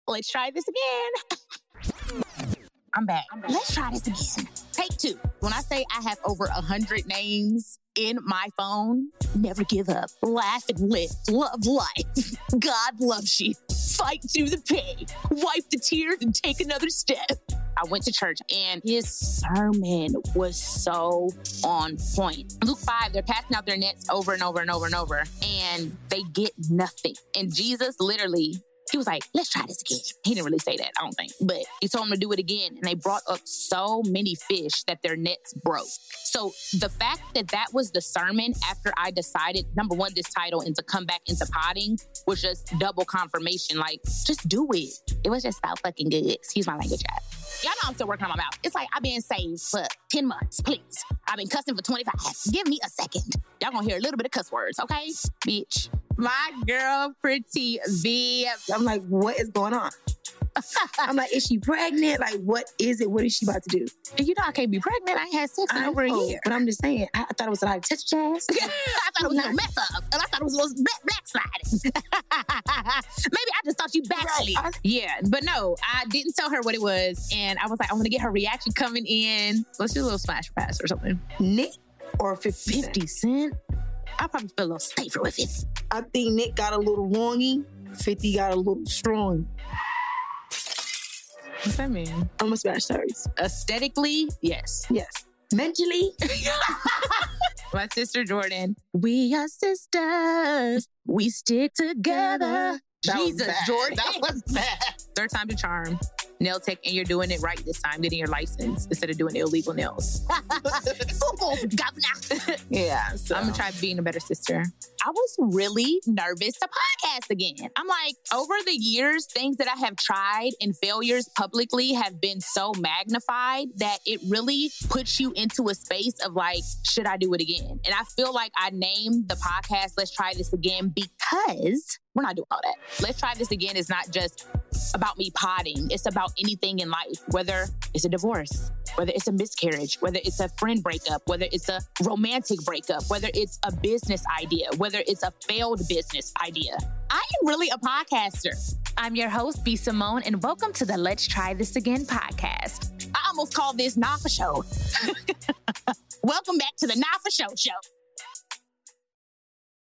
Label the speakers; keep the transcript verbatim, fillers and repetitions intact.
Speaker 1: Let's try this again. I'm back. I'm back. Let's try this again. Take two. When I say I have over a hundred names in my phone, never give up. Laugh and live. Love life. God loves you. Fight through the pain. Wipe the tears and take another step. I went to church and his sermon was so on point. Luke five, they're casting out their nets over and over and over and over, and they get nothing. And Jesus literally, he was like, let's try this again. He didn't really say that, I don't think. But he told them to do it again. And they brought up so many fish that their nets broke. So the fact that that was the sermon after I decided, number one, this title and to come back into potting was just double confirmation. Like, just do it. It was just so fucking good. Excuse my language, guys. Y'all know I'm still working on my mouth. It's like I've been saved for ten months, please. I've been cussing for twenty-five. Give me a second. Y'all gonna hear a little bit of cuss words, okay? Bitch. My girl, Pretty V.
Speaker 2: I'm like, what is going on? I'm like, is she pregnant? Like, what is it? What is she about to do?
Speaker 1: And you know I can't be pregnant. I ain't had sex in over a year.
Speaker 2: But I'm just saying, I, I thought it was like touch jazz.
Speaker 1: I thought it was a mess up. And I thought it was, was back, backsliding. Maybe I just thought you backslid. Right. Yeah, but no, I didn't tell her what it was. And I was like, I'm going to get her reaction coming in. Let's do a little smash pass or something.
Speaker 2: Nick or fifty,
Speaker 1: fifty Cent? I'll probably feel a little safer with it.
Speaker 2: I think Nick got a little wongy. fifty got a little strong.
Speaker 1: What's that mean?
Speaker 2: I'm gonna smash stories.
Speaker 1: Aesthetically, yes.
Speaker 2: Yes. Mentally?
Speaker 1: My sister Jordan. We are sisters. We stick together.
Speaker 2: That
Speaker 1: Jesus, Jordan.
Speaker 2: That was bad.
Speaker 1: Third time's a charm. Nail tech, and you're doing it right this time, getting your license instead of doing illegal nails.
Speaker 2: Yeah, so.
Speaker 1: I'm gonna try being a better sister. I was really nervous to podcast again. I'm like, over the years, things that I have tried and failures publicly have been so magnified that it really puts you into a space of like, should I do it again? And I feel like I named the podcast, Let's Try This Again, because we're not doing all that. Let's Try This Again is not just about me potting. It's about anything in life, whether it's a divorce, whether it's a miscarriage, whether it's a friend breakup, whether it's a romantic breakup, whether it's a business idea, whether it's a failed business idea. I am really a podcaster. I'm your host, B. Simone, and welcome to the Let's Try This Again podcast. I almost called this Nafa Show. Welcome back to the Nafa Show show.